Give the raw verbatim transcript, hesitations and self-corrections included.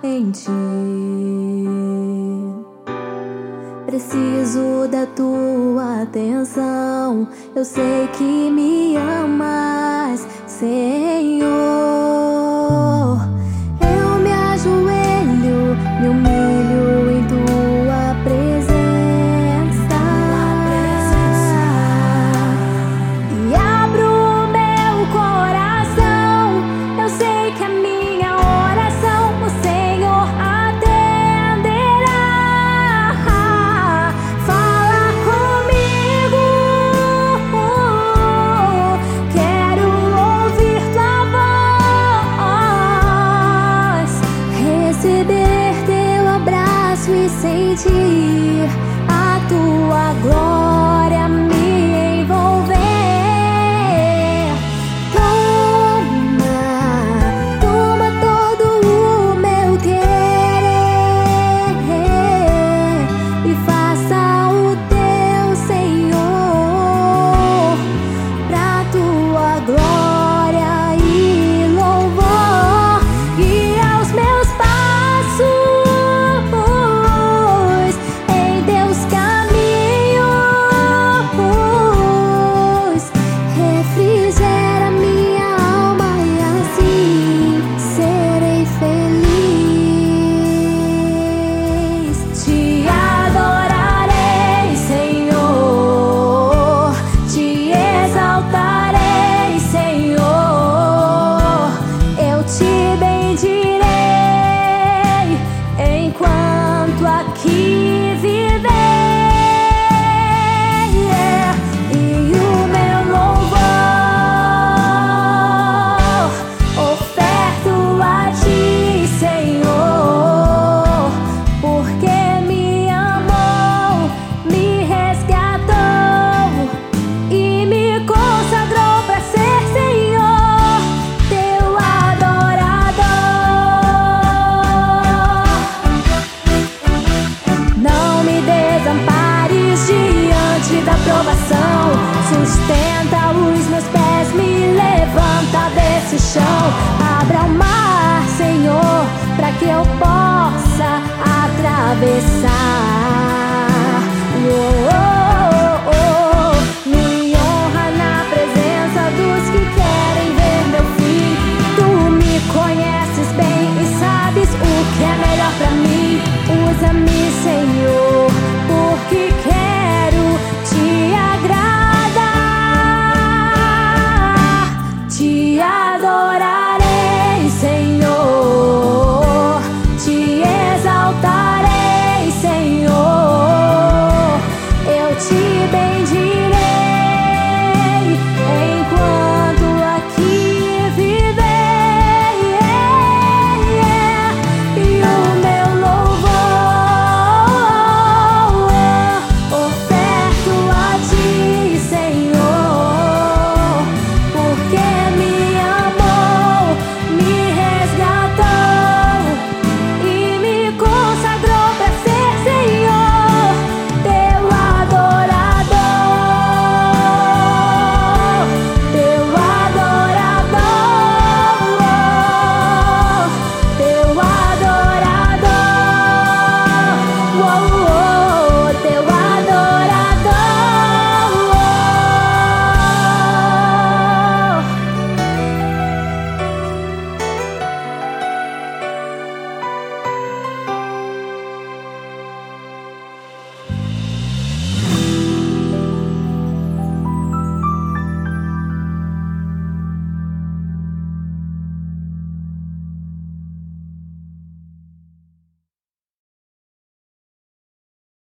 em ti. Preciso da tua atenção. Eu sei que me amas, Senhor. Eu me ajoelho, me humilho em tua presença e abro meu coração. Eu sei que a minha oração o Senhor atenderá. Fala comigo, quero ouvir tua voz, receber teu abraço e sentir a tua glória me envolver. Toma, toma todo o meu querer e faça o teu, Senhor, pra tua glória e louvor. Guia os meus passos em teus caminhos, refrigera minha alma e assim serei feliz. Te adorarei, Senhor, te exaltarei, Senhor, eu te bendirei enquanto aqui viver. E o meu louvor oferto a ti, Senhor, porque me amou, me resgatou e me consagrou pra ser, Senhor, teu adorador. Não me desampares diante da provação, sustenta